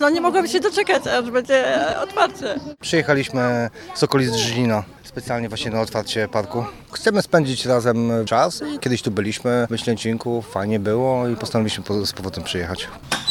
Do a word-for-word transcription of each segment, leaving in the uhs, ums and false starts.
No nie mogłam się doczekać, aż będzie otwarcie. Przyjechaliśmy z okolic Żylina, specjalnie właśnie na otwarcie parku. Chcemy spędzić razem czas. Kiedyś tu byliśmy w Myślęcinku, fajnie było i postanowiliśmy po- z powrotem przyjechać.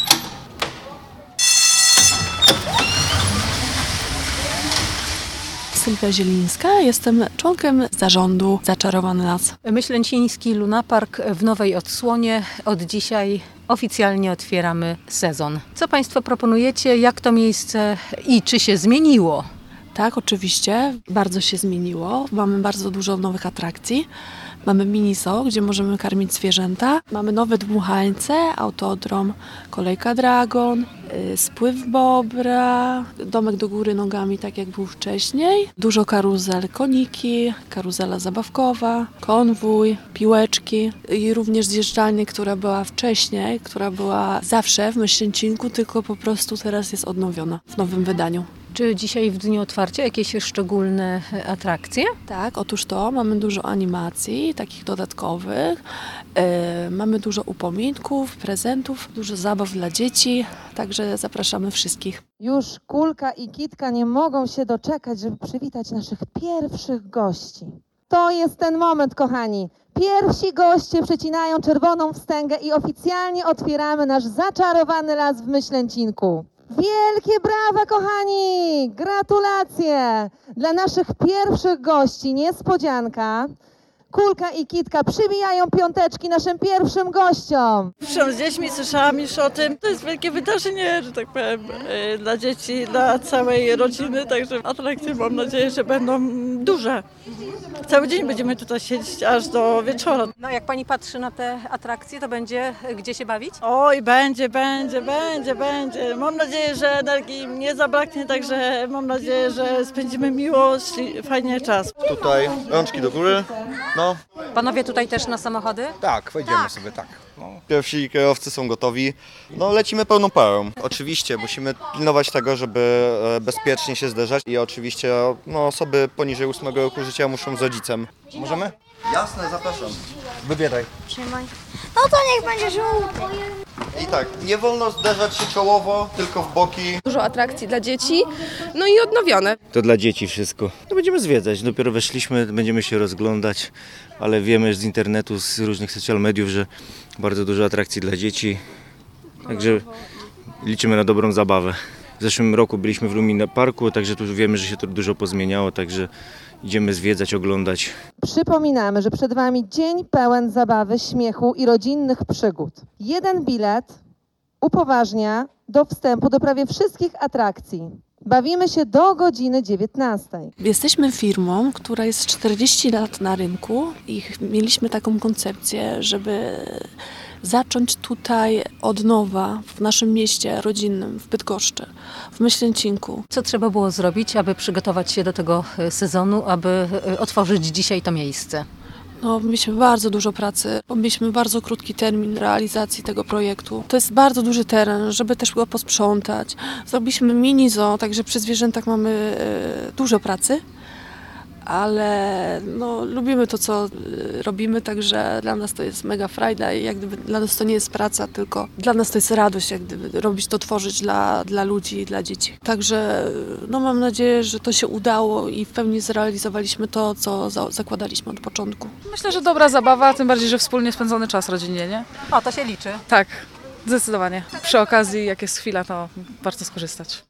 Sylwia Zielińska, jestem członkiem zarządu Zaczarowany Las. Myślęciński Lunapark w nowej odsłonie. Od dzisiaj oficjalnie otwieramy sezon. Co Państwo proponujecie? Jak to miejsce i czy się zmieniło? Tak, oczywiście, bardzo się zmieniło. Mamy bardzo dużo nowych atrakcji. Mamy mini zoo, gdzie możemy karmić zwierzęta. Mamy nowe dmuchańce, autodrom, kolejka Dragon, yy, spływ Bobra, domek do góry nogami, tak jak był wcześniej. Dużo karuzel, koniki, karuzela zabawkowa, konwój, piłeczki i również zjeżdżalnię, która była wcześniej, która była zawsze w Myślęcinku, tylko po prostu teraz jest odnowiona w nowym wydaniu. Czy dzisiaj w dniu otwarcia jakieś szczególne atrakcje? Tak, otóż to, mamy dużo animacji, takich dodatkowych, yy, mamy dużo upominków, prezentów, dużo zabaw dla dzieci, także zapraszamy wszystkich. Już Kulka i Kitka nie mogą się doczekać, żeby przywitać naszych pierwszych gości. To jest ten moment, kochani. Pierwsi goście przecinają czerwoną wstęgę i oficjalnie otwieramy nasz zaczarowany las w Myślęcinku. Wielkie brawa, kochani! Gratulacje! Dla naszych pierwszych gości niespodzianka. Kulka i Kitka przybijają piąteczki naszym pierwszym gościom. Przyszłam z dziećmi, słyszałam już o tym. To jest wielkie wydarzenie, że tak powiem, yy, dla dzieci, dla całej rodziny, także atrakcje mam nadzieję, że będą duże. Cały dzień będziemy tutaj siedzieć aż do wieczora. No jak Pani patrzy na te atrakcje, to będzie gdzie się bawić? Oj, będzie, będzie, będzie, będzie. Mam nadzieję, że energii nie zabraknie, także mam nadzieję, że spędzimy miło i fajnie czas. Tutaj rączki do góry. No, Panowie tutaj też na samochody? tak, wejdziemy sobie, tak. No. Pierwsi kierowcy są gotowi. No lecimy pełną parą. Oczywiście musimy pilnować tego, żeby e, bezpiecznie się zderzać i oczywiście no, osoby poniżej ósmego roku życia muszą z rodzicem. Możemy? Jasne, zapraszam. Wybieraj. No to niech będzie żółty. I tak, nie wolno zderzać się czołowo, tylko w boki. Dużo atrakcji dla dzieci, no i odnowione. To dla dzieci wszystko. No będziemy zwiedzać. Dopiero weszliśmy, będziemy się rozglądać, ale wiemy z internetu, z różnych social mediów, że bardzo dużo atrakcji dla dzieci. Także liczymy na dobrą zabawę. W zeszłym roku byliśmy w Lumina Parku, także tu wiemy, że się to dużo pozmieniało, także idziemy zwiedzać, oglądać. Przypominamy, że przed Wami dzień pełen zabawy, śmiechu i rodzinnych przygód. Jeden bilet upoważnia do wstępu do prawie wszystkich atrakcji. Bawimy się do godziny dziewiętnastej. Jesteśmy firmą, która jest czterdzieści lat na rynku i mieliśmy taką koncepcję, żeby zacząć tutaj od nowa w naszym mieście rodzinnym, w Bydgoszczy, w Myślęcinku. Co trzeba było zrobić, aby przygotować się do tego sezonu, aby otworzyć dzisiaj to miejsce? No, mieliśmy bardzo dużo pracy, bo mieliśmy bardzo krótki termin realizacji tego projektu. To jest bardzo duży teren, żeby też go posprzątać. Zrobiliśmy mini zoo, także przy zwierzętach mamy e, dużo pracy, ale no, lubimy to, co e, robimy, także dla nas to jest mega frajda i jak gdyby dla nas to nie jest praca, tylko dla nas to jest radość, jak gdyby robić to, tworzyć dla, dla ludzi i dla dzieci. Także no, mam nadzieję, że to się udało i w pełni zrealizowaliśmy to, co za, zakładaliśmy od początku. Myślę, że dobra zabawa, tym bardziej, że wspólnie spędzony czas rodzinnie, nie? O, to się liczy. Tak, zdecydowanie. Przy okazji, jak jest chwila, to warto skorzystać.